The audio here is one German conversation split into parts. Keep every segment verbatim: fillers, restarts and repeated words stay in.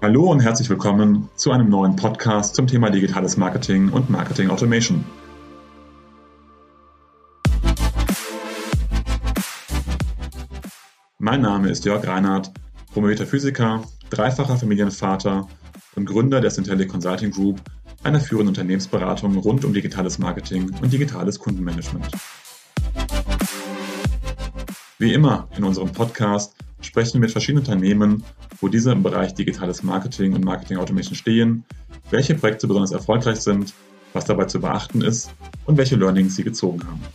Hallo und herzlich willkommen zu einem neuen Podcast zum Thema digitales Marketing und Marketing Automation. Mein Name ist Jörg Reinhardt, promovierter Physiker, dreifacher Familienvater und Gründer der Syntellic Consulting Group, einer führenden Unternehmensberatung rund um digitales Marketing und digitales Kundenmanagement. Wie immer in unserem Podcast sprechen wir mit verschiedenen Unternehmen, wo diese im Bereich digitales Marketing und Marketing Automation stehen, welche Projekte besonders erfolgreich sind, was dabei zu beachten ist und welche Learnings sie gezogen haben.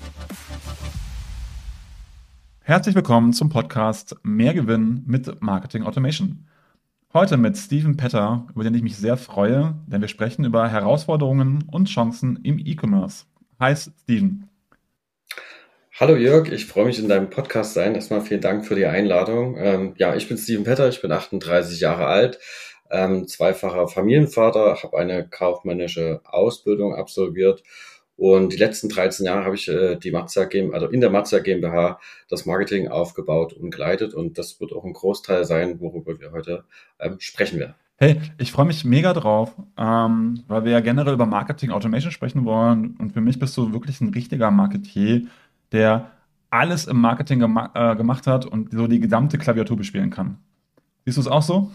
Herzlich willkommen zum Podcast Mehr Gewinn mit Marketing Automation. Heute mit Steven Petter, über den ich mich sehr freue, denn wir sprechen über Herausforderungen und Chancen im E-Commerce. Hi Steven. Hallo Jörg, ich freue mich in deinem Podcast sein. Erstmal vielen Dank für die Einladung. Ähm, ja, ich bin Steven Petter, ich bin achtunddreißig Jahre alt, ähm, zweifacher Familienvater, habe eine kaufmännische Ausbildung absolviert und die letzten dreizehn Jahre habe ich äh, die Mazia GmbH, also in der Mazia GmbH das Marketing aufgebaut und geleitet und das wird auch ein Großteil sein, worüber wir heute ähm, sprechen werden. Hey, ich freue mich mega drauf, ähm, weil wir ja generell über Marketing Automation sprechen wollen und für mich bist du wirklich ein richtiger Marketier, der alles im Marketing gema äh, gemacht hat und so die gesamte Klaviatur bespielen kann. Siehst du es auch so?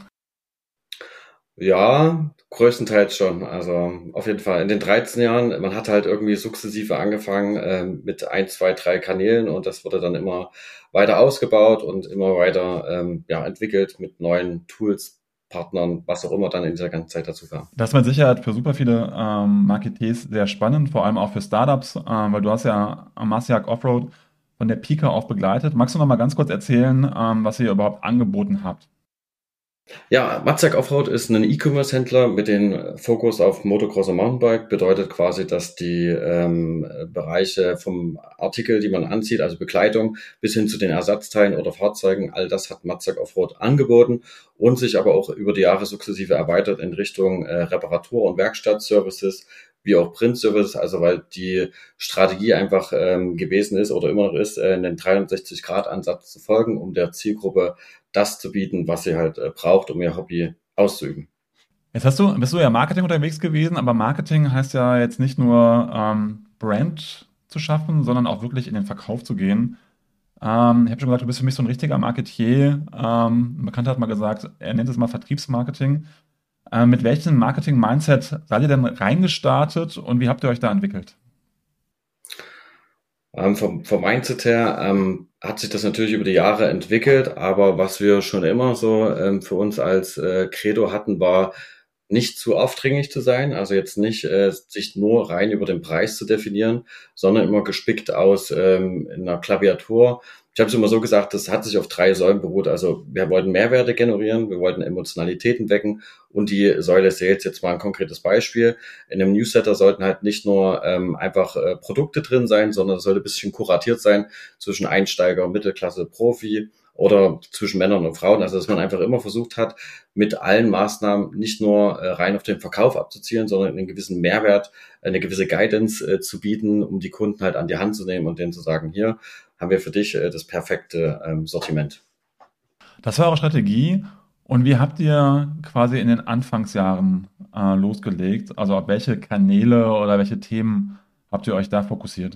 Ja, größtenteils schon. Also auf jeden Fall in den dreizehn Jahren, man hat halt irgendwie sukzessive angefangen ähm, mit ein, zwei, drei Kanälen und das wurde dann immer weiter ausgebaut und immer weiter ähm, ja, entwickelt mit neuen Tools, Partnern, was auch immer dann in dieser ganzen Zeit dazu kam. Das ist mit Sicherheit für super viele ähm, Marketeers sehr spannend, vor allem auch für Startups, ähm, weil du hast ja Amasiak Offroad von der Pike auf begleitet. Magst du noch mal ganz kurz erzählen, ähm, was ihr überhaupt angeboten habt? Ja, Mazak Offroad ist ein E-Commerce-Händler mit dem Fokus auf Motocross und Mountainbike. Bedeutet quasi, dass die ähm, Bereiche vom Artikel, die man anzieht, also Bekleidung, bis hin zu den Ersatzteilen oder Fahrzeugen, all das hat Mazak Offroad angeboten und sich aber auch über die Jahre sukzessive erweitert in Richtung äh, Reparatur- und Werkstattservices, wie auch Print-Services, also weil die Strategie einfach ähm, gewesen ist oder immer noch ist, äh, einen dreihundertsechzig-Grad-Ansatz zu folgen, um der Zielgruppe das zu bieten, was sie halt äh, braucht, um ihr Hobby auszuüben. Jetzt hast du, bist du ja Marketing unterwegs gewesen, aber Marketing heißt ja jetzt nicht nur ähm, Brand zu schaffen, sondern auch wirklich in den Verkauf zu gehen. Ähm, ich habe schon gesagt, du bist für mich so ein richtiger Marketier. Ähm, ein Bekannter hat mal gesagt, er nennt es mal Vertriebsmarketing. Ähm, mit welchem Marketing-Mindset seid ihr denn reingestartet und wie habt ihr euch da entwickelt? Ähm, vom, vom Mindset her ähm, hat sich das natürlich über die Jahre entwickelt, aber was wir schon immer so ähm, für uns als äh, Credo hatten, war nicht zu aufdringlich zu sein, also jetzt nicht äh, sich nur rein über den Preis zu definieren, sondern immer gespickt aus ähm, einer Klaviatur. Ich habe es immer so gesagt, das hat sich auf drei Säulen beruht. Also wir wollten Mehrwerte generieren, wir wollten Emotionalitäten wecken und die Säule Sales, jetzt mal ein konkretes Beispiel. In einem Newsletter sollten halt nicht nur ähm, einfach äh, Produkte drin sein, sondern es sollte ein bisschen kuratiert sein zwischen Einsteiger, Mittelklasse, Profi oder zwischen Männern und Frauen. Also dass man einfach immer versucht hat, mit allen Maßnahmen nicht nur äh, rein auf den Verkauf abzuzielen, sondern einen gewissen Mehrwert, eine gewisse Guidance äh, zu bieten, um die Kunden halt an die Hand zu nehmen und denen zu sagen, hier haben wir für dich äh, das perfekte ähm, Sortiment. Das war eure Strategie. Und wie habt ihr quasi in den Anfangsjahren äh, losgelegt? Also auf welche Kanäle oder welche Themen habt ihr euch da fokussiert?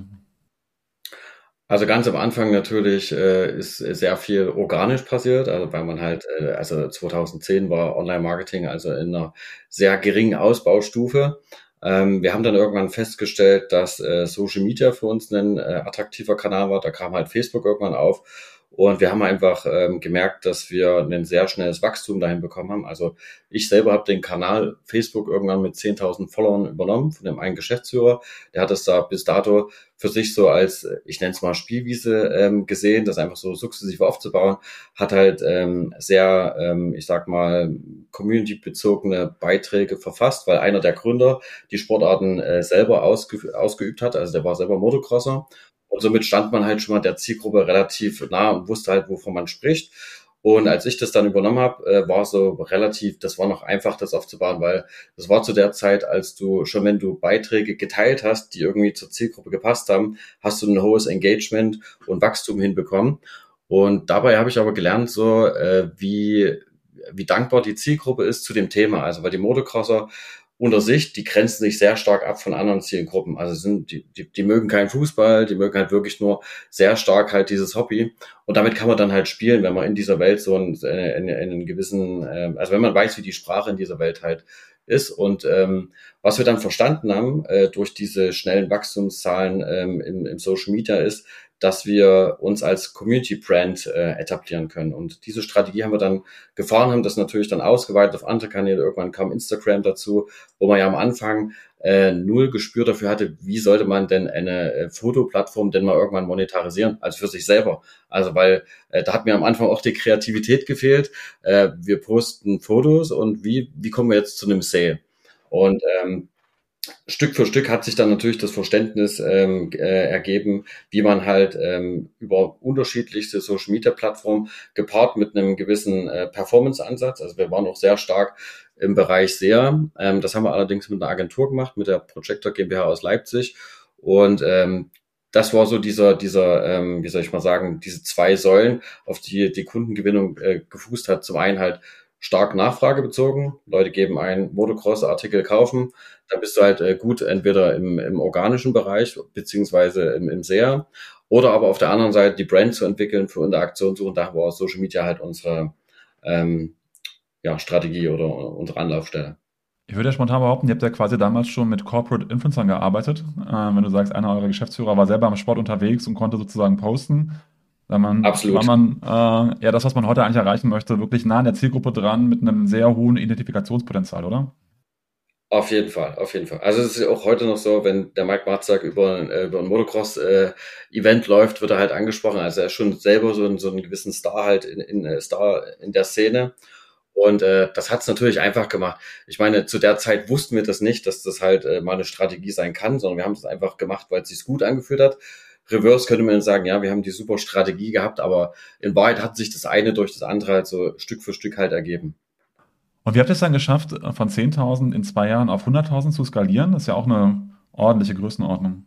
Also ganz am Anfang natürlich äh, ist sehr viel organisch passiert, also weil man halt, äh, also zweitausendzehn war Online-Marketing also in einer sehr geringen Ausbaustufe. Ähm, wir haben dann irgendwann festgestellt, dass äh, Social Media für uns ein äh, attraktiver Kanal war. Da kam halt Facebook irgendwann auf. Und wir haben einfach ähm, gemerkt, dass wir ein sehr schnelles Wachstum dahin bekommen haben. Also ich selber habe den Kanal Facebook irgendwann mit zehntausend Followern übernommen von dem einen Geschäftsführer. Der hat es da bis dato für sich so als, ich nenne es mal Spielwiese ähm, gesehen, das einfach so sukzessive aufzubauen, hat halt ähm, sehr, ähm, ich sag mal, community-bezogene Beiträge verfasst, weil einer der Gründer die Sportarten äh, selber ausge ausgeübt hat, also der war selber Motocrosser und somit stand man halt schon mal der Zielgruppe relativ nah und wusste halt, wovon man spricht. Und als ich das dann übernommen habe, äh, war so relativ, das war noch einfach, das aufzubauen, weil das war zu der Zeit, als du schon, wenn du Beiträge geteilt hast, die irgendwie zur Zielgruppe gepasst haben, hast du ein hohes Engagement und Wachstum hinbekommen. Und dabei habe ich aber gelernt, so äh, wie wie dankbar die Zielgruppe ist zu dem Thema. Also weil die Motocrosser unter sich, die grenzen sich sehr stark ab von anderen Zielgruppen. Also sind die, die, die mögen keinen Fußball, die mögen halt wirklich nur sehr stark halt dieses Hobby. Und damit kann man dann halt spielen, wenn man in dieser Welt so einen, einen, einen gewissen, äh, also wenn man weiß, wie die Sprache in dieser Welt halt ist. Und ähm, was wir dann verstanden haben äh, durch diese schnellen Wachstumszahlen ähm, im, im Social Media ist, dass wir uns als Community Brand äh, etablieren können. Und diese Strategie haben wir dann gefahren, haben das natürlich dann ausgeweitet auf andere Kanäle. Irgendwann kam Instagram dazu, wo man ja am Anfang äh, null Gespür dafür hatte, wie sollte man denn eine äh, Fotoplattform denn mal irgendwann monetarisieren, also für sich selber. Also weil äh, da hat mir am Anfang auch die Kreativität gefehlt. Äh, wir posten Fotos und wie wie kommen wir jetzt zu einem Sale? Und ähm, Stück für Stück hat sich dann natürlich das Verständnis ähm, äh, ergeben, wie man halt ähm, über unterschiedlichste Social Media Plattformen gepaart mit einem gewissen äh, Performance-Ansatz. Also wir waren auch sehr stark im Bereich S E A. Ähm, das haben wir allerdings mit einer Agentur gemacht, mit der Projector GmbH aus Leipzig. Und ähm, das war so dieser, dieser, ähm, wie soll ich mal sagen, diese zwei Säulen, auf die die Kundengewinnung äh, gefußt hat. Zum einen halt stark nachfragebezogen. Leute geben ein Motocross-Artikel kaufen, dann bist du halt äh, gut entweder im, im organischen Bereich beziehungsweise im, im S E A oder aber auf der anderen Seite die Brand zu entwickeln, für Interaktion zu suchen. Da war Social Media halt unsere ähm, ja, Strategie oder unsere Anlaufstelle. Ich würde ja spontan behaupten, ihr habt ja quasi damals schon mit Corporate Influencern gearbeitet. Äh, wenn du sagst, einer eurer Geschäftsführer war selber am Sport unterwegs und konnte sozusagen posten, war man, war Absolut. man äh, ja das, was man heute eigentlich erreichen möchte, wirklich nah an der Zielgruppe dran mit einem sehr hohen Identifikationspotenzial, oder? Auf jeden Fall, auf jeden Fall. Also es ist auch heute noch so, wenn der Mike Matzak über, äh, über ein Motocross-Event läuft, wird er halt angesprochen. Also er ist schon selber so, ein, so einen gewissen Star halt in, in äh, Star in der Szene. Und äh, das hat es natürlich einfach gemacht. Ich meine, zu der Zeit wussten wir das nicht, dass das halt äh, mal eine Strategie sein kann, sondern wir haben es einfach gemacht, weil es sich gut angefühlt hat. Reverse könnte man sagen, ja, wir haben die super Strategie gehabt, aber in Wahrheit hat sich das eine durch das andere halt so Stück für Stück halt ergeben. Und wie habt ihr es dann geschafft, von zehntausend in zwei Jahren auf hunderttausend zu skalieren? Das ist ja auch eine ordentliche Größenordnung.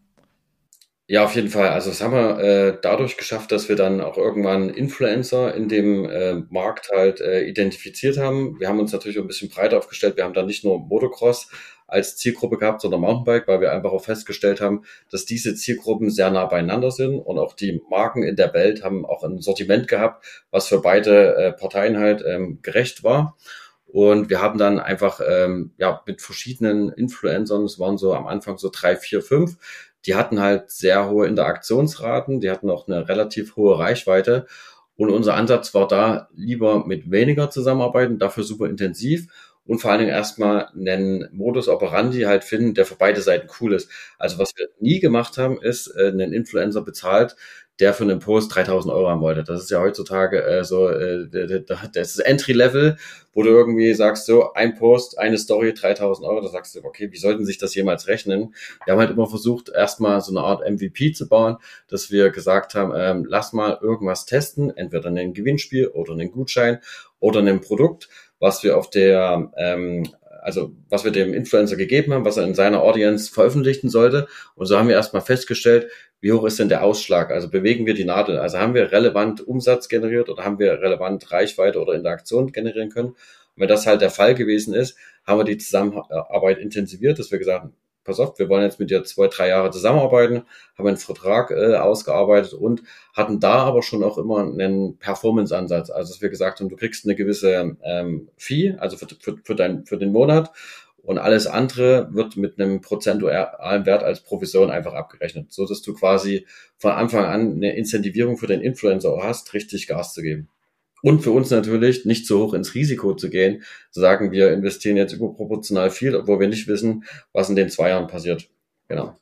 Ja, auf jeden Fall. Also das haben wir äh, dadurch geschafft, dass wir dann auch irgendwann Influencer in dem äh, Markt halt äh, identifiziert haben. Wir haben uns natürlich auch ein bisschen breiter aufgestellt. Wir haben dann nicht nur Motocross als Zielgruppe gehabt, sondern Mountainbike, weil wir einfach auch festgestellt haben, dass diese Zielgruppen sehr nah beieinander sind und auch die Marken in der Welt haben auch ein Sortiment gehabt, was für beide äh, Parteien halt ähm, gerecht war. Und wir haben dann einfach ähm, ja mit verschiedenen Influencern, es waren so am Anfang so drei, vier, fünf, die hatten halt sehr hohe Interaktionsraten, die hatten auch eine relativ hohe Reichweite. Und unser Ansatz war da, lieber mit weniger zusammenarbeiten, dafür super intensiv und vor allen Dingen erstmal einen Modus operandi halt finden, der für beide Seiten cool ist. Also was wir nie gemacht haben, ist, äh, einen Influencer bezahlt, der für einen Post dreitausend Euro haben wollte. Das ist ja heutzutage äh, so, äh, das ist Entry-Level, wo du irgendwie sagst, so ein Post, eine Story, dreitausend Euro, da sagst du, okay, wie sollten sich das jemals rechnen? Wir haben halt immer versucht, erstmal so eine Art M V P zu bauen, dass wir gesagt haben, ähm, lass mal irgendwas testen, entweder ein Gewinnspiel oder einen Gutschein oder ein Produkt, was wir auf der, ähm, also was wir dem Influencer gegeben haben, was er in seiner Audience veröffentlichen sollte. Und so haben wir erstmal festgestellt, wie hoch ist denn der Ausschlag? Also bewegen wir die Nadel? Also haben wir relevant Umsatz generiert oder haben wir relevant Reichweite oder Interaktion generieren können? Und wenn das halt der Fall gewesen ist, haben wir die Zusammenarbeit intensiviert, dass wir gesagt haben, pass auf, wir wollen jetzt mit dir zwei, drei Jahre zusammenarbeiten, haben einen Vertrag äh, ausgearbeitet und hatten da aber schon auch immer einen Performance-Ansatz. Also dass wir gesagt haben, du kriegst eine gewisse ähm, Fee, also für, für, für, dein, für den Monat und alles andere wird mit einem prozentualen Wert als Provision einfach abgerechnet, so dass du quasi von Anfang an eine Incentivierung für den Influencer hast, richtig Gas zu geben. Und für uns natürlich nicht so hoch ins Risiko zu gehen, zu sagen, wir investieren jetzt überproportional viel, obwohl wir nicht wissen, was in den zwei Jahren passiert. Genau.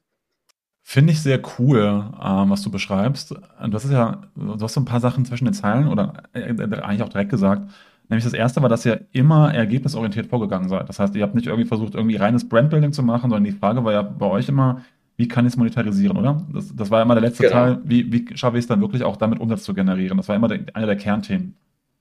Finde ich sehr cool, ähm, was du beschreibst. Du hast es ja, du hast so ein paar Sachen zwischen den Zeilen oder äh, äh, eigentlich auch direkt gesagt. Nämlich das erste war, dass ihr immer ergebnisorientiert vorgegangen seid. Das heißt, ihr habt nicht irgendwie versucht, irgendwie reines Brandbuilding zu machen, sondern die Frage war ja bei euch immer, wie kann ich es monetarisieren, oder? Das, das war ja immer der letzte Genau. Teil. Wie, wie schaffe ich es dann wirklich auch damit Umsatz zu generieren? Das war immer der, einer der Kernthemen.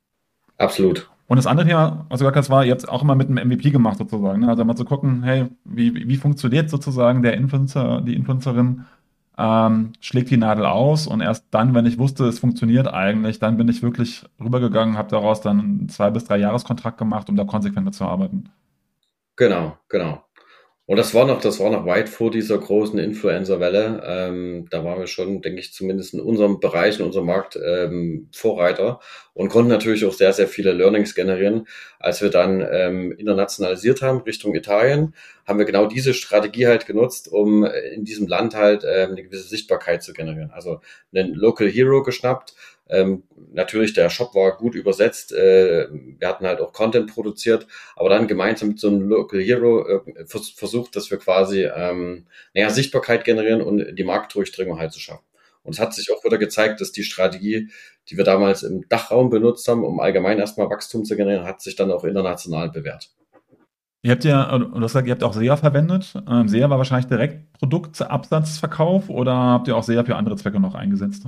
Absolut. Und das andere Thema, was du gesagt hast, war jetzt auch immer mit einem M V P gemacht sozusagen. Ne? Also mal zu gucken, hey, wie, wie wie funktioniert sozusagen der Influencer, die Influencerin ähm, schlägt die Nadel aus und erst dann, wenn ich wusste, es funktioniert eigentlich, dann bin ich wirklich rübergegangen, habe daraus dann einen zwei bis drei Jahreskontrakt gemacht, um da konsequent mitzuarbeiten. Genau, genau. Und das war noch, das war noch weit vor dieser großen Influencer-Welle. Ähm, da waren wir schon, denke ich, zumindest in unserem Bereich, in unserem Markt ähm, Vorreiter und konnten natürlich auch sehr, sehr viele Learnings generieren. Als wir dann ähm, internationalisiert haben Richtung Italien, haben wir genau diese Strategie halt genutzt, um in diesem Land halt ähm, eine gewisse Sichtbarkeit zu generieren. Also einen Local Hero geschnappt. Ähm, natürlich, der Shop war gut übersetzt. Äh, wir hatten halt auch Content produziert, aber dann gemeinsam mit so einem Local Hero äh, vers versucht, dass wir quasi ähm, naja, Sichtbarkeit generieren und die Marktdurchdringung halt zu schaffen. Und es hat sich auch wieder gezeigt, dass die Strategie, die wir damals im Dachraum benutzt haben, um allgemein erstmal Wachstum zu generieren, hat sich dann auch international bewährt. Ihr habt ja, äh, du hast gesagt, ihr habt auch S E A verwendet. Ähm, S E A war wahrscheinlich direkt Produktabsatzverkauf oder habt ihr auch S E A für andere Zwecke noch eingesetzt?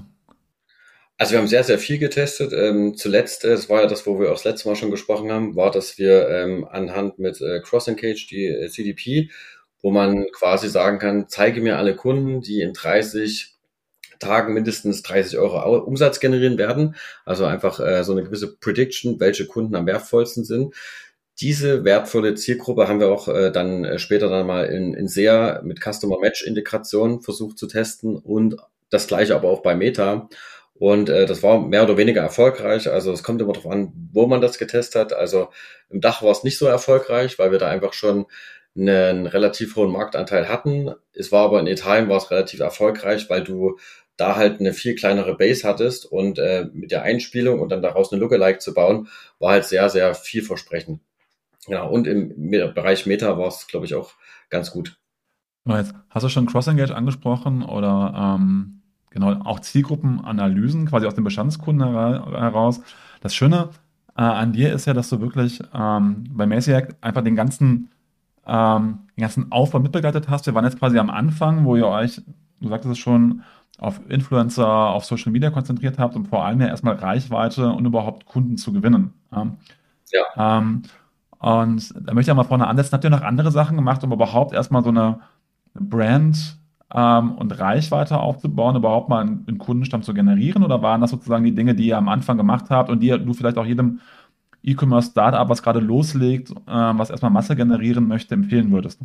Also wir haben sehr, sehr viel getestet. Ähm, zuletzt, äh, das war ja das, wo wir auch das letzte Mal schon gesprochen haben, war, dass wir ähm, anhand mit äh, Cross-Engage, die äh, C D P, wo man quasi sagen kann, zeige mir alle Kunden, die in dreißig Tagen mindestens dreißig Euro Au- Umsatz generieren werden. Also einfach äh, so eine gewisse Prediction, welche Kunden am wertvollsten sind. Diese wertvolle Zielgruppe haben wir auch äh, dann äh, später dann mal in, in S E A mit Customer Match Integration versucht zu testen und das gleiche aber auch bei Meta. Und äh, das war mehr oder weniger erfolgreich. Also es kommt immer darauf an, wo man das getestet hat. Also im Dach war es nicht so erfolgreich, weil wir da einfach schon einen relativ hohen Marktanteil hatten. Es war aber in Italien war es relativ erfolgreich, weil du da halt eine viel kleinere Base hattest und äh, mit der Einspielung und dann daraus eine Lookalike zu bauen, war halt sehr, sehr vielversprechend. Ja, und im Me- Bereich Meta war es, glaube ich, auch ganz gut. Genau, jetzt hast du schon Cross-Engage angesprochen oder ähm, genau auch Zielgruppenanalysen quasi aus dem Bestandskunden hera- heraus. Das Schöne äh, an dir ist ja, dass du wirklich ähm, bei Masiac einfach den ganzen, ähm, den ganzen Aufbau mitbegleitet hast. Wir waren jetzt quasi am Anfang, wo ihr euch, du sagtest es schon, auf Influencer, auf Social Media konzentriert habt, um vor allem ja erstmal Reichweite und überhaupt Kunden zu gewinnen. Ja. Ja, Ähm, und da möchte ich auch mal vorne ansetzen. Habt ihr noch andere Sachen gemacht, um überhaupt erstmal so eine Brand ähm, und Reichweite aufzubauen, überhaupt mal einen, einen Kundenstamm zu generieren? Oder waren das sozusagen die Dinge, die ihr am Anfang gemacht habt und die du vielleicht auch jedem E-Commerce-Startup, was gerade loslegt, ähm, was erstmal Masse generieren möchte, empfehlen würdest?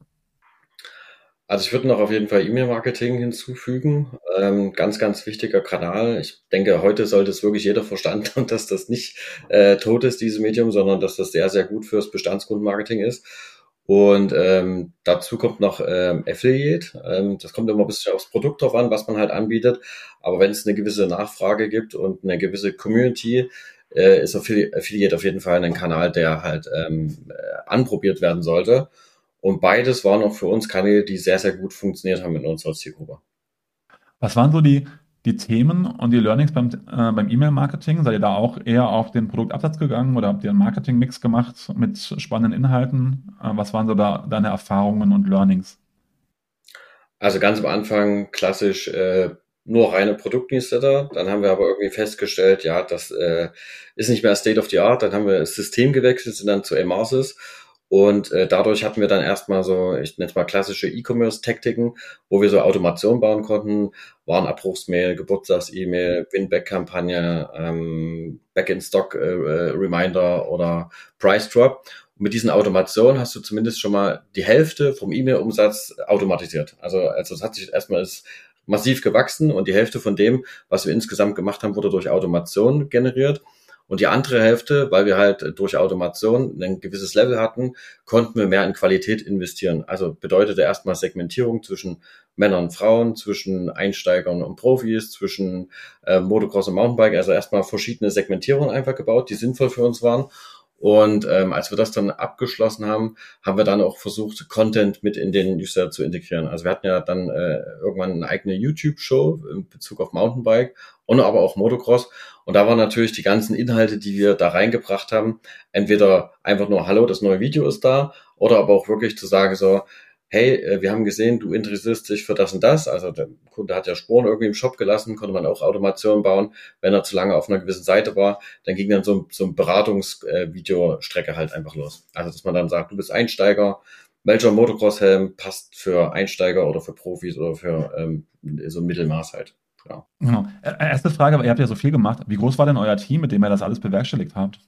also ich würde noch auf jeden Fall E-Mail-Marketing hinzufügen. Ähm, ganz, ganz wichtiger Kanal. Ich denke, heute sollte es wirklich jeder verstanden haben, dass das nicht äh, tot ist, dieses Medium, sondern dass das sehr, sehr gut fürs Bestandskundenmarketing ist. Und ähm, dazu kommt noch ähm, Affiliate. Ähm, das kommt immer ein bisschen aufs Produkt drauf an, was man halt anbietet. Aber wenn es eine gewisse Nachfrage gibt und eine gewisse Community, äh, ist Affili- Affiliate auf jeden Fall ein Kanal, der halt ähm, äh, anprobiert werden sollte. Und beides waren auch für uns Kanäle, die sehr, sehr gut funktioniert haben in unserer Zielgruppe. Was waren so die, die Themen und die Learnings beim, äh, beim E-Mail-Marketing? Seid ihr da auch eher auf den Produktabsatz gegangen oder habt ihr einen Marketing-Mix gemacht mit spannenden Inhalten? Äh, was waren so da deine Erfahrungen und Learnings? Also ganz am Anfang klassisch äh, nur reine Produktnewsletter. Dann haben wir aber irgendwie festgestellt, ja, das äh, ist nicht mehr State of the Art. Dann haben wir das System gewechselt, sind dann zu Emarsys. Und äh, dadurch hatten wir dann erstmal so, ich nenne es mal klassische E-Commerce-Taktiken, wo wir so Automation bauen konnten, Warenabbruchsmail, Geburtstags-E-Mail, Win-Back-Kampagne, ähm, Back-in-Stock-Reminder oder Price Drop. Und mit diesen Automationen hast du zumindest schon mal die Hälfte vom E-Mail-Umsatz automatisiert. Also, also es hat sich erstmal ist massiv gewachsen und die Hälfte von dem, was wir insgesamt gemacht haben, wurde durch Automation generiert. Und die andere Hälfte, weil wir halt durch Automation ein gewisses Level hatten, konnten wir mehr in Qualität investieren. Also bedeutete erstmal Segmentierung zwischen Männern und Frauen, zwischen Einsteigern und Profis, zwischen äh, Motocross und Mountainbike. Also erstmal verschiedene Segmentierungen einfach gebaut, die sinnvoll für uns waren. Und ähm, als wir das dann abgeschlossen haben, haben wir dann auch versucht, Content mit in den Newsletter zu integrieren. Also wir hatten ja dann äh, irgendwann eine eigene YouTube-Show in Bezug auf Mountainbike und aber auch Motocross. Und da waren natürlich die ganzen Inhalte, die wir da reingebracht haben, entweder einfach nur, hallo, das neue Video ist da, oder aber auch wirklich zu sagen so, hey, äh, wir haben gesehen, du interessierst dich für das und das. Also der Kunde hat ja Spuren irgendwie im Shop gelassen, konnte man auch Automation bauen, wenn er zu lange auf einer gewissen Seite war. Dann ging dann so, so ein Beratungsvideostrecke halt einfach los. Also dass man dann sagt, du bist Einsteiger, welcher Motocross-Helm passt für Einsteiger oder für Profis oder für ähm, so ein Mittelmaß halt. Ja. Genau. Ä- Erste Frage, ihr habt ja so viel gemacht. Wie groß war denn euer Team, mit dem ihr das alles bewerkstelligt habt?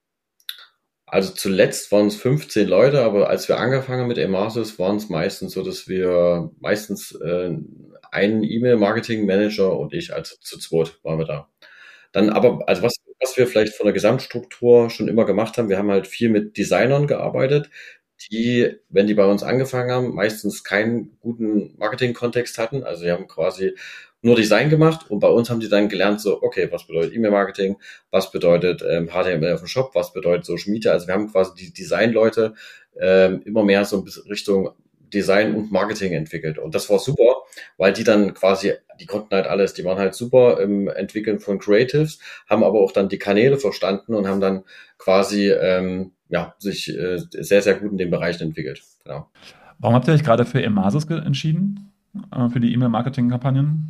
Also zuletzt waren es fünfzehn Leute, aber als wir angefangen haben mit Emasis, waren es meistens so, dass wir meistens äh, einen E-Mail-Marketing-Manager und ich, also zu zweit waren wir da. Dann aber, also was, was wir vielleicht von der Gesamtstruktur schon immer gemacht haben, wir haben halt viel mit Designern gearbeitet, die, wenn die bei uns angefangen haben, meistens keinen guten Marketing-Kontext hatten. Also die haben quasi nur Design gemacht und bei uns haben die dann gelernt, so, okay, was bedeutet E-Mail-Marketing, was bedeutet ähm, H T M L auf dem Shop, was bedeutet Social Media. Also wir haben quasi die Design-Leute ähm, immer mehr so ein bisschen Richtung Design und Marketing entwickelt. Und das war super, weil die dann quasi, die konnten halt alles, die waren halt super im Entwickeln von Creatives, haben aber auch dann die Kanäle verstanden und haben dann quasi ähm, ja, sich äh, sehr, sehr gut in den Bereichen entwickelt. Genau. Warum habt ihr euch gerade für Emasis ge- entschieden? Äh, für die E-Mail-Marketing-Kampagnen?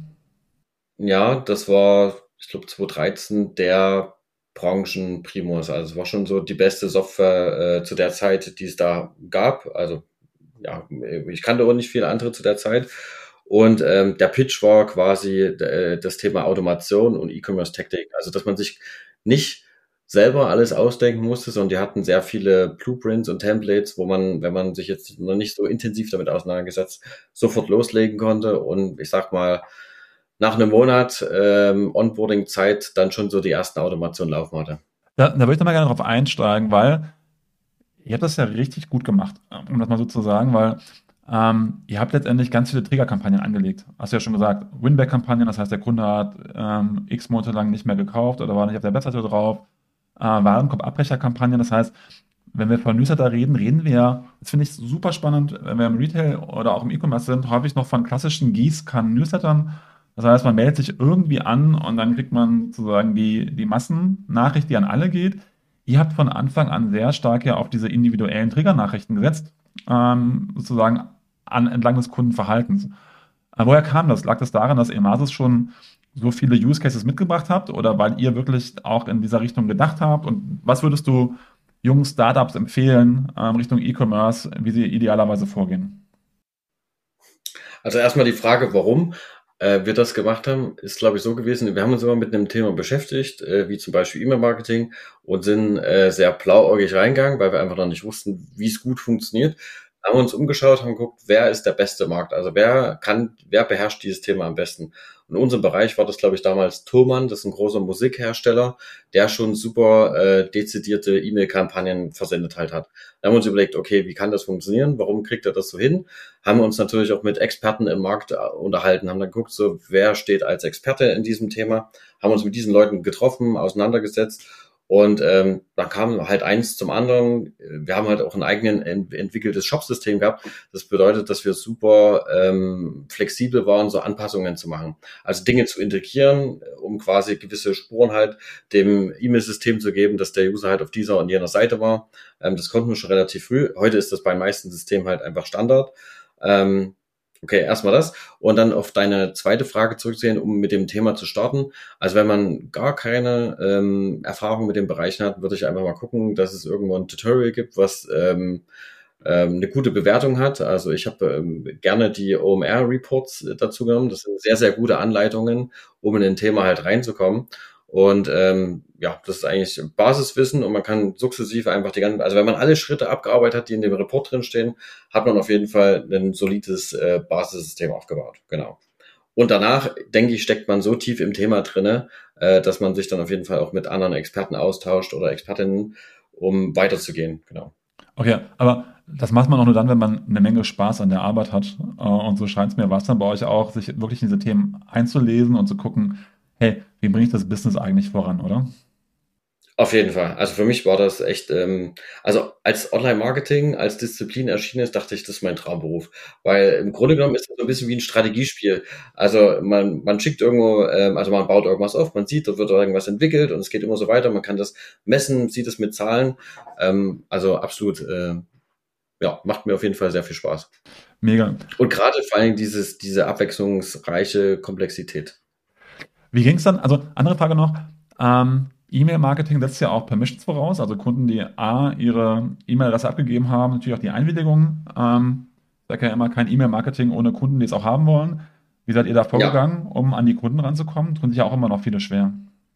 Ja, das war, ich glaube, zwanzig dreizehn der Branchenprimus. Also es war schon so die beste Software äh, zu der Zeit, die es da gab. Also ja, ich kannte auch nicht viele andere zu der Zeit. Und ähm, der Pitch war quasi äh, das Thema Automation und E-Commerce-Technik. Also dass man sich nicht selber alles ausdenken musste, sondern die hatten sehr viele Blueprints und Templates, wo man, wenn man sich jetzt noch nicht so intensiv damit auseinandergesetzt, sofort loslegen konnte und ich sag mal, nach einem Monat ähm, Onboarding-Zeit dann schon so die ersten Automationen laufen hatte. Da, da würde ich noch mal gerne drauf einsteigen, weil ihr habt das ja richtig gut gemacht, um das mal so zu sagen, weil ähm, ihr habt letztendlich ganz viele Triggerkampagnen angelegt. Hast du ja schon gesagt, Winback-Kampagnen, das heißt, der Kunde hat ähm, x Monate lang nicht mehr gekauft oder war nicht auf der Webseite drauf. Äh, Warenkorb-Abbrecher-Kampagnen, das heißt, wenn wir von Newsletter reden, reden wir ja, das finde ich super spannend, wenn wir im Retail oder auch im E-Commerce sind, häufig noch von klassischen Gießkannen-Newslettern. Das heißt, man meldet sich irgendwie an und dann kriegt man sozusagen die, die Massennachricht, die an alle geht. Ihr habt von Anfang an sehr stark ja auf diese individuellen Triggernachrichten gesetzt, ähm, sozusagen an, entlang des Kundenverhaltens. Äh, woher kam das? Lag das daran, dass Emasis schon so viele Use Cases mitgebracht habt oder weil ihr wirklich auch in dieser Richtung gedacht habt? Und was würdest du jungen Startups empfehlen ähm, Richtung E-Commerce, wie sie idealerweise vorgehen? Also erstmal die Frage, warum äh, wir das gemacht haben, ist glaube ich so gewesen, wir haben uns immer mit einem Thema beschäftigt, äh, wie zum Beispiel E-Mail-Marketing und sind äh, sehr blauäugig reingegangen, weil wir einfach noch nicht wussten, wie es gut funktioniert. Haben uns umgeschaut, haben geguckt, wer ist der beste Markt, also wer kann, wer beherrscht dieses Thema am besten. Und in unserem Bereich war das, glaube ich, damals Thomann, das ist ein großer Musikhersteller, der schon super äh, dezidierte E-Mail-Kampagnen versendet halt hat. Da haben wir uns überlegt, okay, wie kann das funktionieren? Warum kriegt er das so hin? Haben wir uns natürlich auch mit Experten im Markt äh, unterhalten, haben dann geguckt, so wer steht als Experte in diesem Thema, haben uns mit diesen Leuten getroffen, auseinandergesetzt und ähm, dann kam halt eins zum anderen. Wir haben halt auch ein eigenen ent entwickeltes Shopsystem gehabt. Das bedeutet, dass wir super ähm, flexibel waren, so Anpassungen zu machen. Also Dinge zu integrieren, um quasi gewisse Spuren halt dem E-Mail-System zu geben, dass der User halt auf dieser und jener Seite war. Ähm, das konnten wir schon relativ früh. Heute ist das bei den meisten Systemen halt einfach Standard. Ähm, okay, erstmal das. Und dann auf deine zweite Frage zurückzugehen, um mit dem Thema zu starten. Also wenn man gar keine ähm, Erfahrung mit den Bereichen hat, würde ich einfach mal gucken, dass es irgendwo ein Tutorial gibt, was ähm, ähm, eine gute Bewertung hat. Also ich habe ähm, gerne die O M R-Reports dazu genommen. Das sind sehr, sehr gute Anleitungen, um in ein Thema halt reinzukommen. Und ähm, ja, das ist eigentlich Basiswissen und man kann sukzessive einfach die ganzen, also wenn man alle Schritte abgearbeitet hat, die in dem Report drin stehen, hat man auf jeden Fall ein solides äh, Basissystem aufgebaut. Genau. Und danach, denke ich, steckt man so tief im Thema drinne, äh, dass man sich dann auf jeden Fall auch mit anderen Experten austauscht oder Expertinnen, um weiterzugehen. Genau. Okay, aber das macht man auch nur dann, wenn man eine Menge Spaß an der Arbeit hat. Äh, Und so scheint es mir, war es dann bei euch auch, sich wirklich in diese Themen einzulesen und zu gucken, hey, wie bringe ich das Business eigentlich voran, oder? Auf jeden Fall. Also für mich war das echt, ähm, also als Online-Marketing, als Disziplin erschienen ist, dachte ich, das ist mein Traumberuf. Weil im Grunde genommen ist das so ein bisschen wie ein Strategiespiel. Also man, man schickt irgendwo, ähm, also man baut irgendwas auf, man sieht, da wird irgendwas entwickelt und es geht immer so weiter. Man kann das messen, sieht es mit Zahlen. Ähm, also absolut, äh, ja, macht mir auf jeden Fall sehr viel Spaß. Mega. Und gerade vor allem dieses, diese abwechslungsreiche Komplexität. Wie ging es dann? Also, andere Frage noch. Ähm, E-Mail-Marketing setzt ja auch Permissions voraus, also Kunden, die A, ihre E-Mail-Adresse abgegeben haben, natürlich auch die Einwilligung. Ähm, ich sage ja immer, kein E-Mail-Marketing ohne Kunden, die es auch haben wollen. Wie seid ihr da Ja, vorgegangen, um an die Kunden ranzukommen? Tun sich ja auch immer noch viele schwer.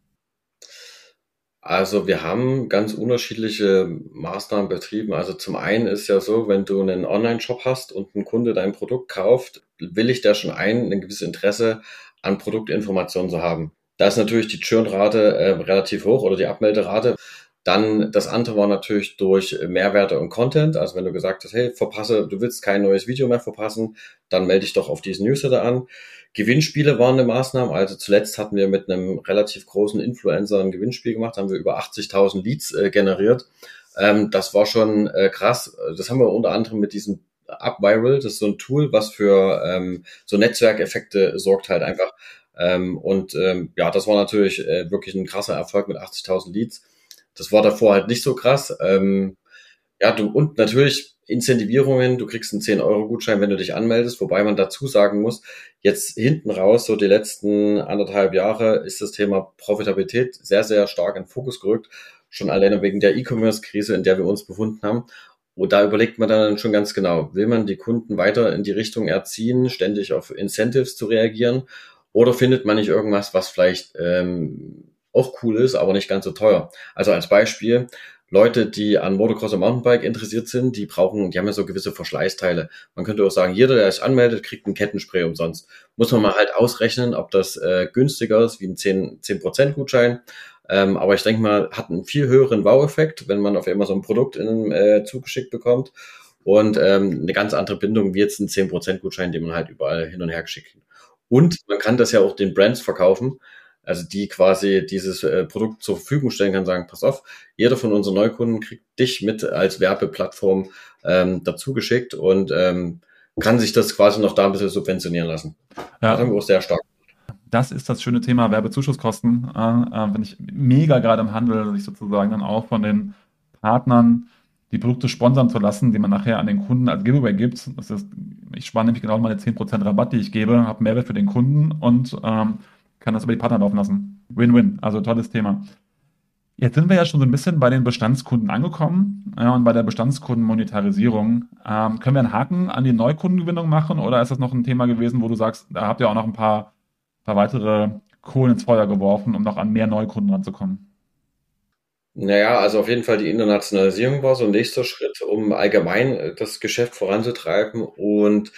also wir haben ganz unterschiedliche Maßnahmen betrieben. Also zum einen ist ja so, wenn du einen Online-Shop hast und ein Kunde dein Produkt kauft, willigt der schon ein, ein gewisses Interesse an Produktinformationen zu haben. Da ist natürlich die Churn-Rate äh, relativ hoch oder die Abmelderate. Dann das andere war natürlich durch Mehrwerte und Content. Also wenn du gesagt hast, hey, verpasse, du willst kein neues Video mehr verpassen, dann melde dich doch auf diesen Newsletter an. Gewinnspiele waren eine Maßnahme. Also zuletzt hatten wir mit einem relativ großen Influencer ein Gewinnspiel gemacht, haben wir über achtzigtausend Leads äh, generiert. Ähm, das war schon äh, krass. Das haben wir unter anderem mit diesem UpViral, das ist so ein Tool, was für ähm, so Netzwerkeffekte sorgt halt einfach. Ähm, und ähm, ja, das war natürlich äh, wirklich ein krasser Erfolg mit achtzigtausend Leads. Das war davor halt nicht so krass. Ähm, ja, du, und natürlich Incentivierungen, du kriegst einen zehn-Euro-Gutschein, wenn du dich anmeldest, wobei man dazu sagen muss, jetzt hinten raus, so die letzten anderthalb Jahre, ist das Thema Profitabilität sehr, sehr stark in den Fokus gerückt, schon alleine wegen der E-Commerce-Krise, in der wir uns befunden haben. Und da überlegt man dann schon ganz genau, will man die Kunden weiter in die Richtung erziehen, ständig auf Incentives zu reagieren, oder findet man nicht irgendwas, was vielleicht ähm, auch cool ist, aber nicht ganz so teuer. Also als Beispiel, Leute, die an Motocross und Mountainbike interessiert sind, die brauchen, die haben ja so gewisse Verschleißteile. Man könnte auch sagen, jeder, der sich anmeldet, kriegt ein Kettenspray umsonst. Muss man mal halt ausrechnen, ob das äh, günstiger ist wie ein zehn Prozent Gutschein. Ähm, aber ich denke mal, hat einen viel höheren Wow-Effekt, wenn man auf einmal so ein Produkt in, äh, zugeschickt bekommt. Und ähm, eine ganz andere Bindung wie jetzt ein zehn Prozent Gutschein, den man halt überall hin und her geschickt. Und man kann das ja auch den Brands verkaufen, also die quasi dieses äh, Produkt zur Verfügung stellen kann, sagen, pass auf, jeder von unseren Neukunden kriegt dich mit als Werbeplattform ähm, dazu geschickt und ähm, kann sich das quasi noch da ein bisschen subventionieren lassen. Das Ja, haben wir auch sehr stark. das ist das schöne Thema Werbezuschusskosten. Äh, äh, Finde ich mega gerade im Handel, sich sozusagen dann auch von den Partnern die Produkte sponsern zu lassen, die man nachher an den Kunden als Giveaway gibt. Das ist, ich spare nämlich genau meine zehn Prozent Rabatt, die ich gebe, habe Mehrwert für den Kunden und ähm, kann das über die Partner laufen lassen. Win-win, also tolles Thema. Jetzt sind wir ja schon so ein bisschen bei den Bestandskunden angekommen äh, und bei der Bestandskundenmonetarisierung. Ähm, können wir einen Haken an die Neukundengewinnung machen oder ist das noch ein Thema gewesen, wo du sagst, da habt ihr auch noch ein paar, paar weitere Kohlen ins Feuer geworfen, um noch an mehr Neukunden ranzukommen? Naja, also auf jeden Fall die Internationalisierung war so ein nächster Schritt, um allgemein äh, das Geschäft voranzutreiben. Und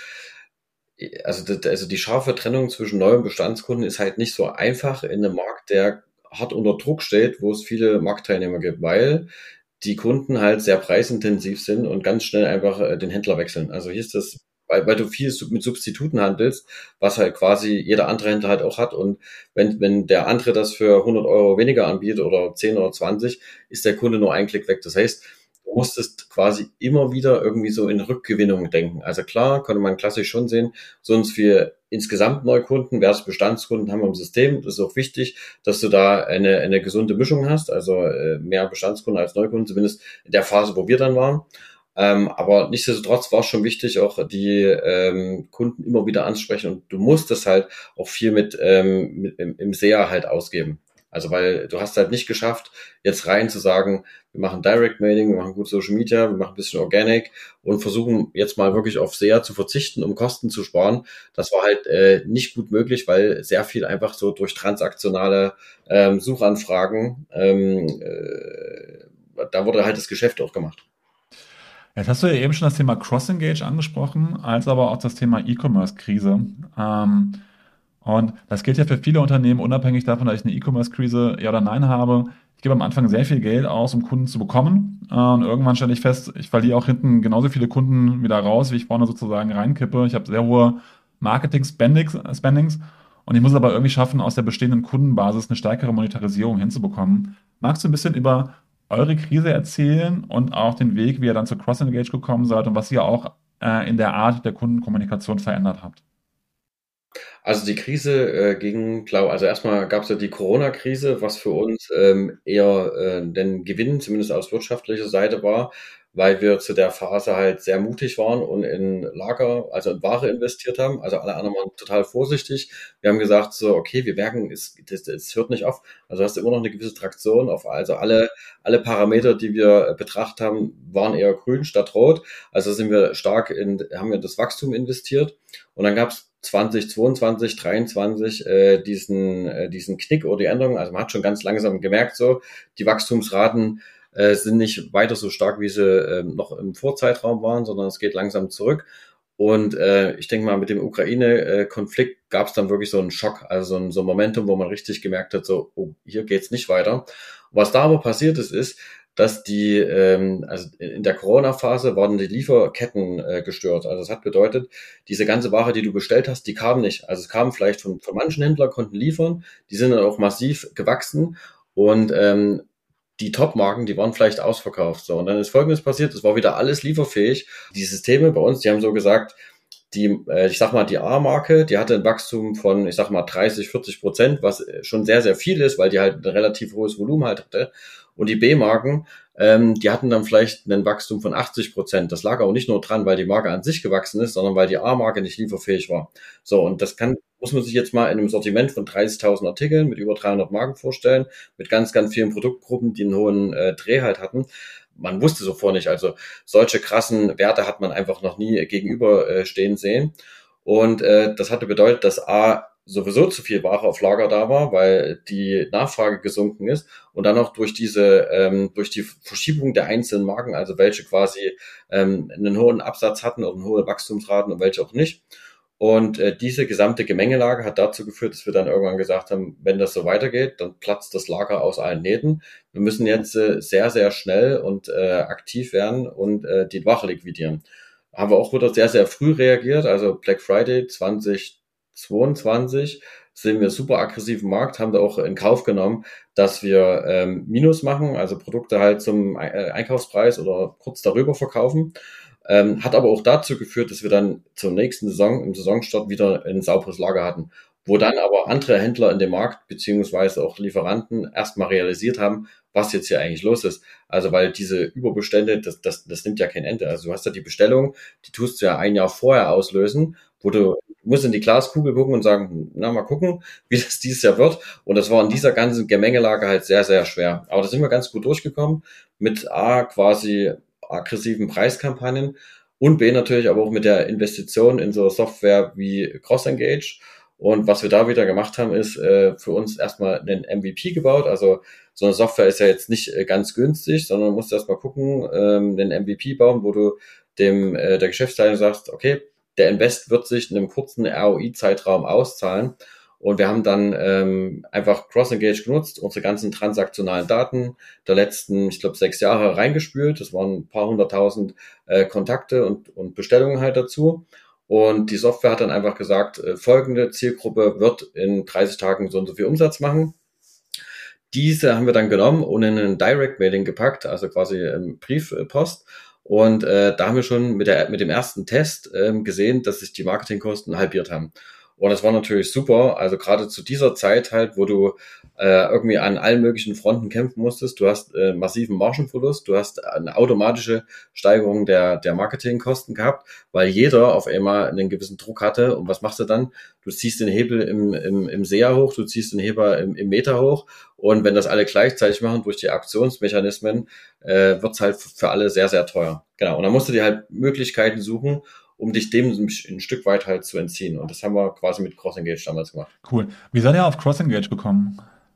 äh, also, das, also die scharfe Trennung zwischen Neu- und Bestandskunden ist halt nicht so einfach in einem Markt, der hart unter Druck steht, wo es viele Marktteilnehmer gibt, weil die Kunden halt sehr preisintensiv sind und ganz schnell einfach äh, den Händler wechseln. Also hier ist das, weil, weil du viel sub- mit Substituten handelst, was halt quasi jeder andere Händler halt auch hat. Und wenn, wenn der andere das für hundert Euro weniger anbietet oder zehn oder zwanzig, ist der Kunde nur ein Klick weg. Das heißt, du musstest quasi immer wieder irgendwie so in Rückgewinnung denken. Also klar, konnte man klassisch schon sehen, sonst für insgesamt Neukunden versus Bestandskunden haben wir im System. Das ist auch wichtig, dass du da eine, eine gesunde Mischung hast, also äh, mehr Bestandskunden als Neukunden, zumindest in der Phase, wo wir dann waren. Ähm, aber nichtsdestotrotz war es schon wichtig, auch die ähm, Kunden immer wieder ansprechen und du musst das halt auch viel mit, ähm, mit im, im S E A halt ausgeben. Also weil du hast halt nicht geschafft, jetzt rein zu sagen, wir machen Direct Mailing, wir machen gut Social Media, wir machen ein bisschen Organic und versuchen jetzt mal wirklich auf S E A zu verzichten, um Kosten zu sparen. Das war halt äh, nicht gut möglich, weil sehr viel einfach so durch transaktionale ähm, Suchanfragen, ähm, äh, da wurde halt das Geschäft auch gemacht. Jetzt hast du ja eben schon das Thema Cross-Engage angesprochen, als aber auch das Thema E-Commerce-Krise. Ähm, und das gilt ja für viele Unternehmen, unabhängig davon, dass ich eine E-Commerce-Krise ja oder nein habe. Ich gebe am Anfang sehr viel Geld aus, um Kunden zu bekommen. Äh, und irgendwann stelle ich fest, ich verliere auch hinten genauso viele Kunden wieder raus, wie ich vorne sozusagen reinkippe. Ich habe sehr hohe Marketing-Spendings. Spendings, und ich muss es aber irgendwie schaffen, aus der bestehenden Kundenbasis eine stärkere Monetarisierung hinzubekommen. Magst du ein bisschen über eure Krise erzählen und auch den Weg, wie ihr dann zu Cross-Engage gekommen seid und was ihr auch äh, in der Art der Kundenkommunikation verändert habt? Also die Krise äh, ging, glaube also erstmal gab es ja die Corona-Krise, was für uns ähm, eher äh, den Gewinn, zumindest aus wirtschaftlicher Seite war, weil wir zu der Phase halt sehr mutig waren und in Lager, also in Ware investiert haben. Also alle anderen waren total vorsichtig. Wir haben gesagt so, okay, wir merken, es, das, es hört nicht auf. Also hast du immer noch eine gewisse Traktion auf, also alle, alle Parameter, die wir betrachtet haben, waren eher grün statt rot. Also sind wir stark in, haben wir das Wachstum investiert. Und dann gab es zwanzig zweiundzwanzig, dreiundzwanzig äh, diesen, äh, diesen Knick oder die Änderung. Also man hat schon ganz langsam gemerkt, so die Wachstumsraten äh, sind nicht weiter so stark, wie sie äh, noch im Vorzeitraum waren, sondern es geht langsam zurück. Und äh, ich denke mal, mit dem Ukraine-Konflikt gab es dann wirklich so einen Schock, also so ein, so ein Momentum, wo man richtig gemerkt hat, so, oh, hier geht's nicht weiter. Was da aber passiert ist, ist, dass die, ähm, also in der Corona-Phase waren die Lieferketten äh, gestört. Also das hat bedeutet, diese ganze Ware, die du bestellt hast, die kam nicht. Also es kam vielleicht von, von manchen Händlern, konnten liefern, die sind dann auch massiv gewachsen und ähm, die Top-Marken, die waren vielleicht ausverkauft. So, und dann ist Folgendes passiert, es war wieder alles lieferfähig. Die Systeme bei uns, die haben so gesagt, die, äh, ich sag mal, die A-Marke, die hatte ein Wachstum von, ich sag mal, dreißig, vierzig Prozent, was schon sehr, sehr viel ist, weil die halt ein relativ hohes Volumen halt hatte. Und die B-Marken, ähm, die hatten dann vielleicht ein Wachstum von achtzig Prozent. Das lag auch nicht nur dran, weil die Marke an sich gewachsen ist, sondern weil die A-Marke nicht lieferfähig war. So, und das kann, muss man sich jetzt mal in einem Sortiment von dreißigtausend Artikeln mit über dreihundert Marken vorstellen, mit ganz, ganz vielen Produktgruppen, die einen hohen äh, Dreh halt hatten. Man wusste sofort nicht, also solche krassen Werte hat man einfach noch nie gegenüberstehen sehen. Und äh, das hatte bedeutet, dass A, sowieso zu viel Ware auf Lager da war, weil die Nachfrage gesunken ist und dann auch durch diese, ähm, durch die Verschiebung der einzelnen Marken, also welche quasi ähm, einen hohen Absatz hatten und hohe Wachstumsraten und welche auch nicht. Und äh, diese gesamte Gemengelage hat dazu geführt, dass wir dann irgendwann gesagt haben, wenn das so weitergeht, dann platzt das Lager aus allen Nähten. Wir müssen jetzt äh, sehr, sehr schnell und äh, aktiv werden und äh, die Ware liquidieren. Haben wir auch wieder sehr, sehr früh reagiert. Also Black Friday zwanzig zweiundzwanzig sind wir super aggressiv im Markt, haben da auch in Kauf genommen, dass wir ähm, Minus machen, also Produkte halt zum Einkaufspreis oder kurz darüber verkaufen. Ähm, hat aber auch dazu geführt, dass wir dann zur nächsten Saison, im Saisonstart wieder ein sauberes Lager hatten, wo dann aber andere Händler in dem Markt, beziehungsweise auch Lieferanten, erstmal realisiert haben, was jetzt hier eigentlich los ist. Also weil diese Überbestände, das, das, das nimmt ja kein Ende. Also du hast ja die Bestellung, die tust du ja ein Jahr vorher auslösen, wo du musst in die Glaskugel gucken und sagen, na, mal gucken, wie das dieses Jahr wird. Und das war in dieser ganzen Gemengelage halt sehr, sehr schwer. Aber da sind wir ganz gut durchgekommen mit A, quasi aggressiven Preiskampagnen und B, natürlich aber auch mit der Investition in so Software wie CrossEngage. Und was wir da wieder gemacht haben, ist äh, für uns erstmal einen M V P gebaut. Also so eine Software ist ja jetzt nicht äh, ganz günstig, sondern du musst erstmal gucken, ähm, einen M V P bauen, wo du dem äh, der Geschäftsleitung sagst, okay, der Invest wird sich in einem kurzen R O I-Zeitraum auszahlen. Und wir haben dann ähm, einfach CrossEngage genutzt, unsere ganzen transaktionalen Daten der letzten, ich glaube, sechs Jahre reingespült. Das waren ein paar hunderttausend äh, Kontakte und, und Bestellungen halt dazu. Und die Software hat dann einfach gesagt, äh, folgende Zielgruppe wird in dreißig Tagen so und so viel Umsatz machen. Diese haben wir dann genommen und in einen Direct Mailing gepackt, also quasi ähm, Briefpost. Und äh, da haben wir schon mit, der, mit dem ersten Test ähm, gesehen, dass sich die Marketingkosten halbiert haben. Und das war natürlich super, also gerade zu dieser Zeit halt, wo du äh, irgendwie an allen möglichen Fronten kämpfen musstest. Du hast äh, massiven Margenverlust, du hast eine automatische Steigerung der, der Marketingkosten gehabt, weil jeder auf einmal einen gewissen Druck hatte. Und was machst du dann? Du ziehst den Hebel im, im, im S E A hoch, du ziehst den Hebel im, im Meta hoch. Und wenn das alle gleichzeitig machen durch die Aktionsmechanismen, äh, wird's halt für alle sehr, sehr teuer. Genau. Und dann musst du dir halt Möglichkeiten suchen, um dich dem ein Stück weit halt zu entziehen. Und das haben wir quasi mit CrossEngage damals gemacht. Cool. Wie seid ihr auf CrossEngage gekommen?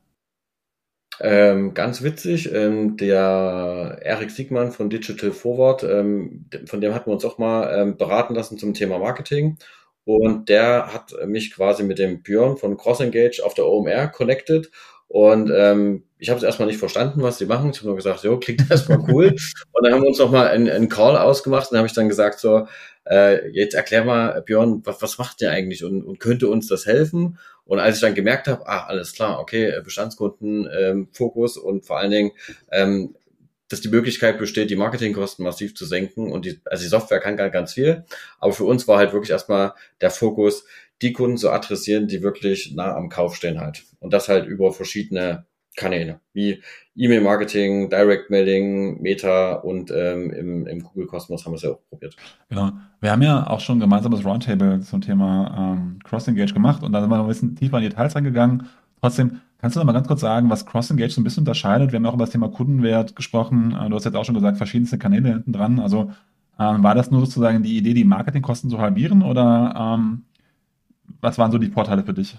Ähm, ganz witzig, ähm, der Erik Siegmann von Digital Forward, ähm, von dem hatten wir uns auch mal ähm, beraten lassen zum Thema Marketing. Und der hat mich quasi mit dem Björn von CrossEngage auf der O M R connected. Und ähm, ich habe es erstmal nicht verstanden, was die machen. Ich habe nur gesagt, jo, klingt erstmal cool. Und dann haben wir uns nochmal einen, einen Call ausgemacht. Und dann habe ich dann gesagt, so, äh, jetzt erklär mal, Björn, was, was macht ihr eigentlich und, und könnte uns das helfen? Und als ich dann gemerkt habe, ah, alles klar, okay, Bestandskunden, ähm, Fokus und vor allen Dingen, ähm, dass die Möglichkeit besteht, die Marketingkosten massiv zu senken. Und die, also die Software kann gar ganz viel. Aber für uns war halt wirklich erstmal der Fokus, die Kunden zu adressieren, die wirklich nah am Kauf stehen halt. Und das halt über verschiedene Kanäle, wie E-Mail-Marketing, Direct-Mailing, Meta und ähm, im, im Google-Kosmos haben wir es ja auch probiert. Genau. Wir haben ja auch schon ein gemeinsames Roundtable zum Thema ähm, Cross-Engage gemacht und da sind wir noch ein bisschen tiefer in die Details reingegangen. Trotzdem, kannst du noch mal ganz kurz sagen, was Cross-Engage so ein bisschen unterscheidet? Wir haben ja auch über das Thema Kundenwert gesprochen. Äh, Du hast jetzt auch schon gesagt, verschiedenste Kanäle hinten dran. Also ähm, war das nur sozusagen die Idee, die Marketingkosten zu halbieren oder ähm, was waren so die Vorteile für dich?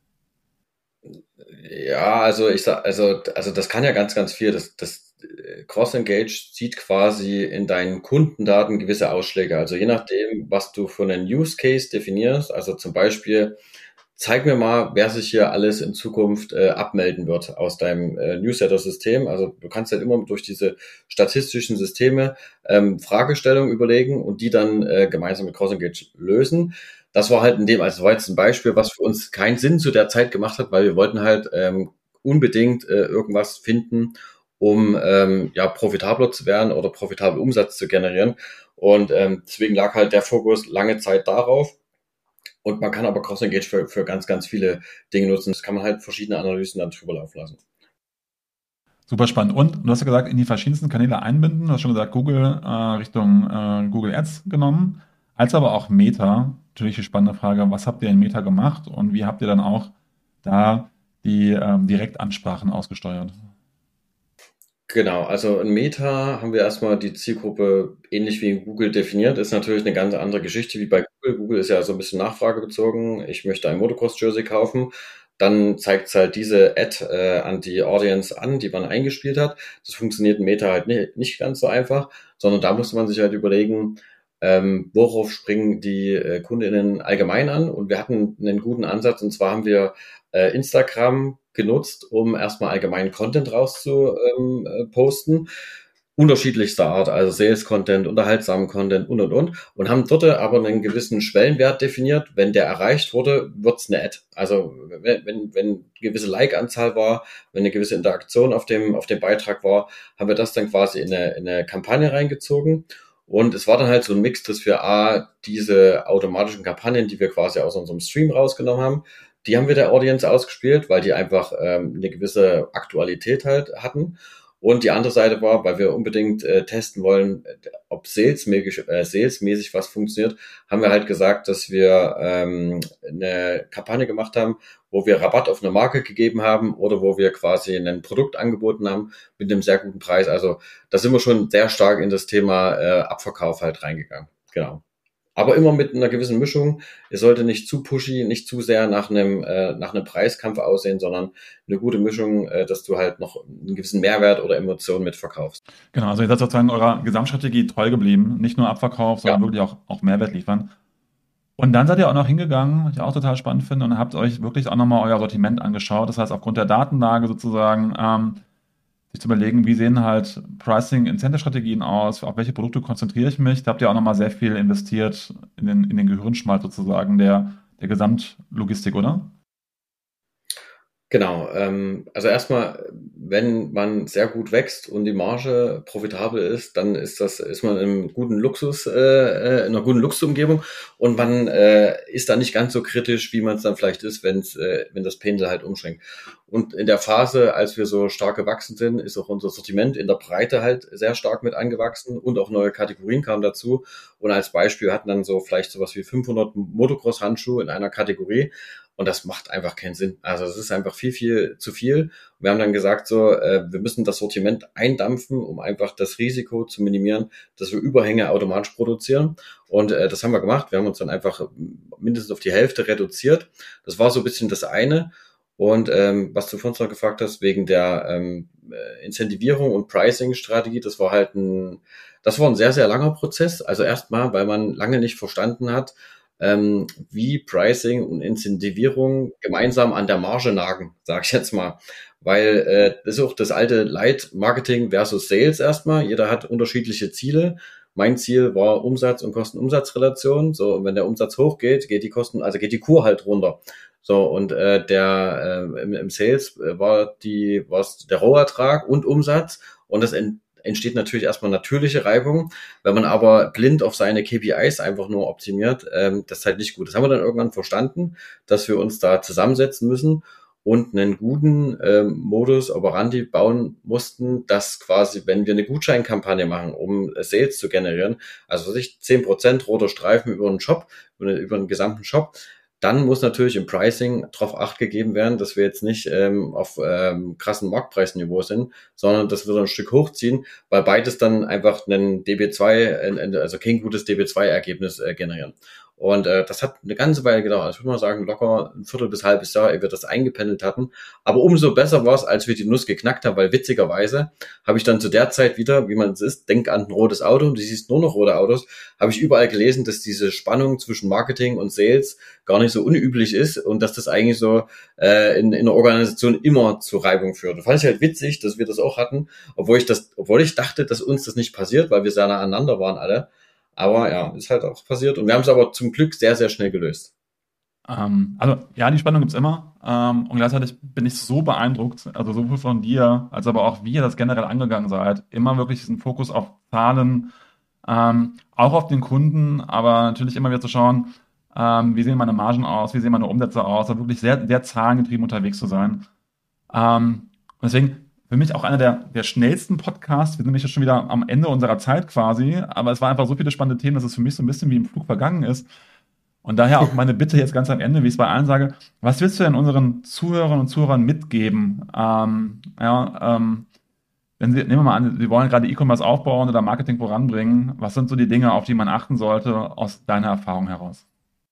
Ja, also ich sag, also, also das kann ja ganz, ganz viel. Das, das äh, Cross-Engage zieht quasi in deinen Kundendaten gewisse Ausschläge. Also je nachdem, was du für einen Use Case definierst, also zum Beispiel, zeig mir mal, wer sich hier alles in Zukunft äh, abmelden wird aus deinem äh, Newsletter-System. Also du kannst halt immer durch diese statistischen Systeme ähm, Fragestellungen überlegen und die dann äh, gemeinsam mit CrossEngage lösen. Das war halt in dem, also das war jetzt ein Beispiel, was für uns keinen Sinn zu der Zeit gemacht hat, weil wir wollten halt ähm, unbedingt äh, irgendwas finden, um ähm, ja profitabler zu werden oder profitabel Umsatz zu generieren. Und ähm, deswegen lag halt der Fokus lange Zeit darauf. Und man kann aber Cross-Engage für, für ganz, ganz viele Dinge nutzen. Das kann man halt verschiedene Analysen dann drüber laufen lassen. Super spannend. Und du hast ja gesagt, in die verschiedensten Kanäle einbinden. Du hast schon gesagt, Google äh, Richtung äh, Google Ads genommen, als aber auch Meta. Natürlich die spannende Frage, was habt ihr in Meta gemacht und wie habt ihr dann auch da die ähm, Direktansprachen ausgesteuert? Genau, also in Meta haben wir erstmal die Zielgruppe ähnlich wie in Google definiert. Ist natürlich eine ganz andere Geschichte wie bei Google. Google ist ja so ein bisschen nachfragebezogen. Ich möchte ein Motocross-Jersey kaufen. Dann zeigt es halt diese Ad äh, an die Audience an, die man eingespielt hat. Das funktioniert in Meta halt nicht, nicht ganz so einfach, sondern da musste man sich halt überlegen, ähm, worauf springen die äh, KundInnen allgemein an. Und wir hatten einen guten Ansatz, und zwar haben wir äh, Instagram genutzt, um erstmal allgemeinen Content rauszu ähm, äh, posten. Unterschiedlichster Art, also Sales-Content, unterhaltsamen Content und und und und haben dort aber einen gewissen Schwellenwert definiert. Wenn der erreicht wurde, wird's eine Ad. Also wenn, wenn, wenn eine gewisse Like-Anzahl war, wenn eine gewisse Interaktion auf dem, auf dem Beitrag war, haben wir das dann quasi in eine, in eine Kampagne reingezogen. Und es war dann halt so ein Mix, dass wir A, diese automatischen Kampagnen, die wir quasi aus unserem Stream rausgenommen haben, die haben wir der Audience ausgespielt, weil die einfach ähm, eine gewisse Aktualität halt hatten. Und die andere Seite war, weil wir unbedingt äh, testen wollen, ob salesmäßig, äh, salesmäßig was funktioniert, haben wir halt gesagt, dass wir ähm, eine Kampagne gemacht haben, wo wir Rabatt auf eine Marke gegeben haben oder wo wir quasi ein Produkt angeboten haben mit einem sehr guten Preis. Also da sind wir schon sehr stark in das Thema äh, Abverkauf halt reingegangen. Genau. Aber immer mit einer gewissen Mischung. Es sollte nicht zu pushy, nicht zu sehr nach einem, äh, nach einem Preiskampf aussehen, sondern eine gute Mischung, äh, dass du halt noch einen gewissen Mehrwert oder Emotionen mitverkaufst. Genau, also ihr seid sozusagen eurer Gesamtstrategie treu geblieben. Nicht nur Abverkauf, Ja, sondern wirklich auch, auch Mehrwert liefern. Und dann seid ihr auch noch hingegangen, was ich auch total spannend finde, und habt euch wirklich auch nochmal euer Sortiment angeschaut. Das heißt, aufgrund der Datenlage sozusagen, ähm, sich zu überlegen, wie sehen halt Pricing-Incentive-Strategien aus, auf welche Produkte konzentriere ich mich. Da habt ihr auch nochmal sehr viel investiert in den, in den Gehirnschmalz sozusagen der, der Gesamtlogistik, oder? genau. Ähm, also erstmal, wenn man sehr gut wächst und die Marge profitabel ist, dann ist das, ist man in einem guten Luxus, äh, äh, in einer guten Luxusumgebung und man äh, ist da nicht ganz so kritisch, wie man es dann vielleicht ist, wenn's, äh, wenn das Pendel halt umschwenkt. Und in der Phase, als wir so stark gewachsen sind, ist auch unser Sortiment in der Breite halt sehr stark mit angewachsen und auch neue Kategorien kamen dazu. Und als Beispiel hatten dann so vielleicht sowas wie fünfhundert Motocross-Handschuhe in einer Kategorie. Und das macht einfach keinen Sinn. Also es ist einfach viel, viel zu viel. Wir haben dann gesagt, so, äh, wir müssen das Sortiment eindampfen, um einfach das Risiko zu minimieren, dass wir Überhänge automatisch produzieren. Und äh, das haben wir gemacht. Wir haben uns dann einfach mindestens auf die Hälfte reduziert. Das war so ein bisschen das eine. Und ähm, was du vorhin noch gefragt hast, wegen der ähm, äh, Incentivierung und Pricing-Strategie, das war halt ein, das war ein sehr, sehr langer Prozess. Also erstmal, weil man lange nicht verstanden hat, ähm, wie Pricing und Incentivierung gemeinsam an der Marge nagen, sage ich jetzt mal. Weil äh, das ist auch das alte Leid Marketing versus Sales erstmal. Jeder hat unterschiedliche Ziele. Mein Ziel war Umsatz und Kosten-Umsatz-Relation. So, und wenn der Umsatz hochgeht, geht die Kosten, also geht die Kur halt runter. So, und äh, der äh, im, im Sales äh, war die war's der Rohertrag und Umsatz und das ent, entsteht natürlich erstmal natürliche Reibung. Wenn man aber blind auf seine K P Is einfach nur optimiert, ähm, das ist halt nicht gut. Das haben wir dann irgendwann verstanden, dass wir uns da zusammensetzen müssen und einen guten ähm, Modus operandi bauen mussten, dass quasi, wenn wir eine Gutscheinkampagne machen, um Sales zu generieren, also sich zehn Prozent roter Streifen über einen Shop, über, über den gesamten Shop, dann muss natürlich im Pricing darauf Acht gegeben werden, dass wir jetzt nicht ähm, auf ähm, krassen Marktpreisniveau sind, sondern dass wir so ein Stück hochziehen, weil beides dann einfach einen D B zwei, also kein gutes D B zwei Ergebnis äh, generieren. Und äh, das hat eine ganze Weile gedauert. Ich würde mal sagen, locker ein Viertel bis halbes Jahr, ehe wir das eingependelt hatten. Aber umso besser war es, als wir die Nuss geknackt haben, weil witzigerweise habe ich dann zu der Zeit wieder, wie man es ist, denk an ein rotes Auto, du siehst nur noch rote Autos, habe ich überall gelesen, dass diese Spannung zwischen Marketing und Sales gar nicht so unüblich ist und dass das eigentlich so äh, in, in einer Organisation immer zu Reibung führt. Das fand ich halt witzig, dass wir das auch hatten, obwohl ich das, obwohl ich dachte, dass uns das nicht passiert, weil wir sehr nah aneinander waren alle. Aber ja, ist halt auch passiert. Und wir haben es aber zum Glück sehr, sehr schnell gelöst. Ähm, also ja, die Spannung gibt's immer. Ähm, und gleichzeitig bin ich so beeindruckt, also sowohl von dir, als aber auch wie ihr das generell angegangen seid. Immer wirklich diesen Fokus auf Zahlen, ähm, auch auf den Kunden, aber natürlich immer wieder zu schauen, ähm, wie sehen meine Margen aus, wie sehen meine Umsätze aus, also wirklich sehr, sehr zahlengetrieben unterwegs zu sein. Ähm, und deswegen für mich auch einer der, der schnellsten Podcasts. Wir sind nämlich jetzt schon wieder am Ende unserer Zeit quasi, aber es waren einfach so viele spannende Themen, dass es für mich so ein bisschen wie im Flug vergangen ist. Und daher auch meine Bitte jetzt ganz am Ende, wie ich es bei allen sage, was willst du denn unseren Zuhörern und Zuhörern mitgeben? Ähm, ja, ähm, wenn Sie, nehmen wir mal an, Sie wollen gerade E-Commerce aufbauen oder Marketing voranbringen, was sind so die Dinge, auf die man achten sollte aus deiner Erfahrung heraus?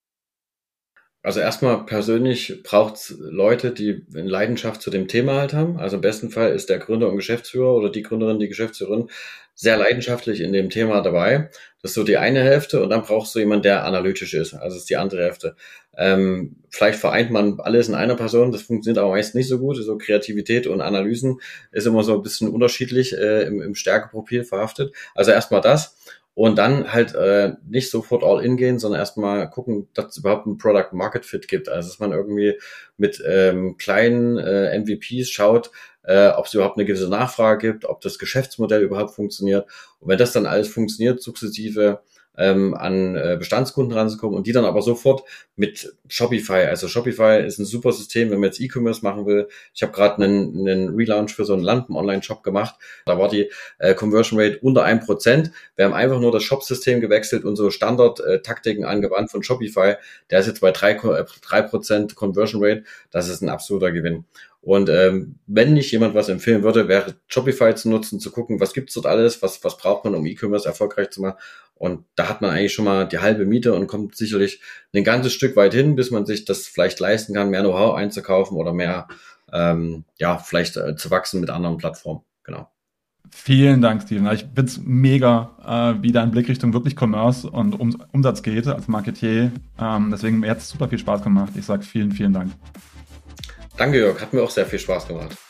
Also erstmal persönlich braucht's Leute, die eine Leidenschaft zu dem Thema halt haben. Also im besten Fall ist der Gründer und Geschäftsführer oder die Gründerin, die Geschäftsführerin sehr leidenschaftlich in dem Thema dabei. Das ist so die eine Hälfte und dann brauchst du jemanden, der analytisch ist. Also das ist die andere Hälfte. Ähm, vielleicht vereint man alles in einer Person, das funktioniert aber meist nicht so gut. So Kreativität und Analysen ist immer so ein bisschen unterschiedlich äh, im, im Stärkeprofil verhaftet. Also erstmal das. Und dann halt äh, nicht sofort all in gehen, sondern erstmal gucken, dass es überhaupt ein Product Market Fit gibt. Also dass man irgendwie mit ähm, kleinen äh, M V Ps schaut, äh, ob es überhaupt eine gewisse Nachfrage gibt, ob das Geschäftsmodell überhaupt funktioniert. Und wenn das dann alles funktioniert, sukzessive ähm, an äh, Bestandskunden ranzukommen und die dann aber sofort mit Shopify, also Shopify ist ein super System, wenn man jetzt E-Commerce machen will. Ich habe gerade einen, einen Relaunch für so einen Lampen-Online-Shop gemacht. Da war die äh, Conversion Rate unter ein Prozent. Wir haben einfach nur das Shop-System gewechselt und so Standard-Taktiken angewandt von Shopify. Der ist jetzt bei drei Prozent Conversion Rate. Das ist ein absoluter Gewinn. Und ähm, wenn nicht jemand was empfehlen würde, wäre Shopify zu nutzen, zu gucken, was gibt's dort alles, was was braucht man, um E-Commerce erfolgreich zu machen. Und da hat man eigentlich schon mal die halbe Miete und kommt sicherlich ein ganzes Stück weit hin, bis man sich das vielleicht leisten kann, mehr Know-how einzukaufen oder mehr, ähm, ja, vielleicht äh, zu wachsen mit anderen Plattformen. Genau. Vielen Dank, Steven. Ich finde es mega, äh, wie dein Blick Richtung wirklich Commerce und um, Umsatz geht als Marketier. Ähm, deswegen mir hat es super viel Spaß gemacht. Ich sage vielen, vielen Dank. Danke, Jörg. Hat mir auch sehr viel Spaß gemacht.